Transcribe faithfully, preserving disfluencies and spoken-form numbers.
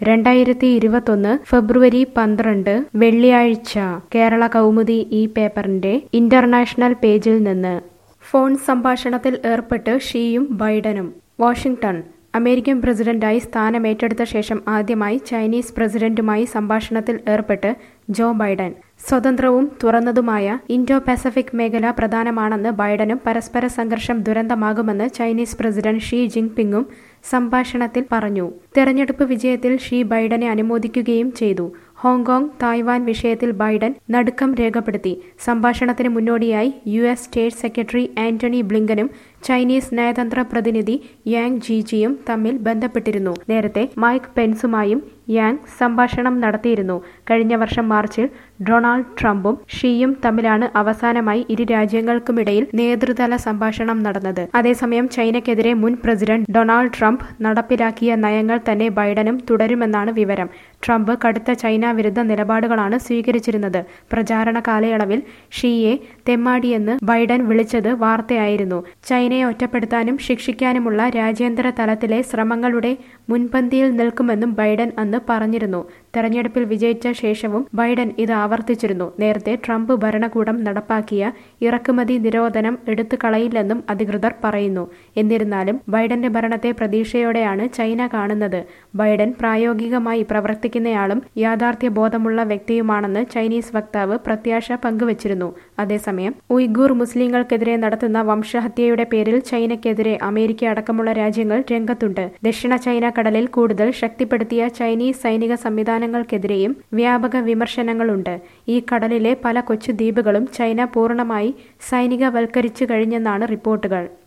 രണ്ടായിരത്തി ഇരുപത്തൊന്ന് ഫെബ്രുവരി പന്ത്രണ്ട് വെള്ളിയാഴ്ച കേരള കൗമുദി ഈ പേപ്പറിന്റെ ഇന്റർനാഷണൽ പേജിൽ നിന്ന് ഫോൺ സംഭാഷണത്തിൽ ഏർപ്പെട്ട് ഷിയും ബൈഡനും. വാഷിംഗ്ടൺ. അമേരിക്കൻ പ്രസിഡന്റായി സ്ഥാനമേറ്റെടുത്ത ശേഷം ആദ്യമായി ചൈനീസ് പ്രസിഡന്റുമായി സംഭാഷണത്തിൽ ഏർപ്പെട്ട് ജോ ബൈഡൻ. സ്വതന്ത്രവും തുറന്നതുമായ ഇൻഡോ പസഫിക് മേഖല പ്രധാനമാണെന്ന് ബൈഡനും പരസ്പര സംഘർഷം ദുരന്തമാകുമെന്ന് ചൈനീസ് പ്രസിഡന്റ് ഷി ജിൻപിങ്ങും സംഭാഷണത്തിൽ പറഞ്ഞു. തെരഞ്ഞെടുപ്പ് വിജയത്തിൽ ഷി ബൈഡനെ അനുമോദിക്കുകയും ചെയ്തു. ഹോങ്കോങ്, തായ്വാൻ വിഷയത്തിൽ ബൈഡൻ നടുക്കം രേഖപ്പെടുത്തി. സംഭാഷണത്തിന് മുന്നോടിയായി U S state secretary Antony ബ്ലിങ്കനും ചൈനീസ് നയതന്ത്ര പ്രതിനിധി യാങ് ജീജിയും തമ്മിൽ ബന്ധപ്പെട്ടിരുന്നു. നേരത്തെ മൈക്ക് പെൻസുമായും യാങ് സംഭാഷണം നടത്തിയിരുന്നു. കഴിഞ്ഞ വർഷം മാർച്ചിൽ ഡൊണാൾഡ് ട്രംപും ഷിയും തമ്മിലാണ് അവസാനമായി ഇരു രാജ്യങ്ങൾക്കുമിടയിൽ നേതൃതല സംഭാഷണം നടന്നത്. അതേസമയം ചൈനയ്ക്കെതിരെ മുൻ പ്രസിഡന്റ് ഡൊണാൾഡ് ട്രംപ് നടപ്പിലാക്കിയ നയങ്ങൾ തന്നെ ബൈഡനും തുടരുമെന്നാണ് വിവരം. ട്രംപ് കടുത്ത ചൈന വിരുദ്ധ നിലപാടുകളാണ് സ്വീകരിച്ചിരുന്നത്. പ്രചാരണ കാലയളവിൽ ഷിയെ തെമ്മാടിയെന്ന് ബൈഡൻ വിളിച്ചത് വാർത്തയായിരുന്നു. ചൈനയെ ഒറ്റപ്പെടുത്താനും ശിക്ഷിക്കാനുമുള്ള രാജ്യാന്തര തലത്തിലെ ശ്രമങ്ങളുടെ മുൻപന്തിയിൽ നിൽക്കുമെന്നും ബൈഡൻ അന്ന് പറഞ്ഞിരുന്നു. തെരഞ്ഞെടുപ്പിൽ വിജയിച്ച ശേഷവും ബൈഡൻ ഇത് ആവർത്തിച്ചിരുന്നു. നേരത്തെ ട്രംപ് ഭരണകൂടം നടപ്പാക്കിയ ഇറക്കുമതി നിരോധനം എടുത്തു കളയില്ലെന്നും അധികൃതർ പറയുന്നു. എന്നിരുന്നാലും ബൈഡന്റെ ഭരണത്തെ പ്രതീക്ഷയോടെയാണ് ചൈന കാണുന്നത്. ബൈഡൻ പ്രായോഗികമായി പ്രവർത്തിക്കുന്നയാളും യാഥാർത്ഥ്യ ബോധമുള്ള വ്യക്തിയുമാണെന്ന് ചൈനീസ് വക്താവ് പ്രത്യാശ പങ്കുവച്ചിരുന്നു. അതേസമയം ഉയ്ഗൂർ മുസ്ലിങ്ങൾക്കെതിരെ നടത്തുന്ന വംശഹത്യയുടെ പേരിൽ ചൈനയ്ക്കെതിരെ അമേരിക്ക അടക്കമുള്ള രാജ്യങ്ങൾ രംഗത്തുണ്ട്. ദക്ഷിണ ചൈന കടലിൽ കൂടുതൽ ശക്തിപ്പെടുത്തിയ ചൈനീസ് സൈനിക സംവിധാനങ്ങൾക്കെതിരെയും വ്യാപക വിമർശനങ്ങളുണ്ട്. ഈ കടലിലെ പല കൊച്ചു ദ്വീപുകളും ചൈന പൂർണ്ണമായി സൈനികവൽക്കരിച്ചു കഴിഞ്ഞെന്നാണ് റിപ്പോർട്ടുകൾ.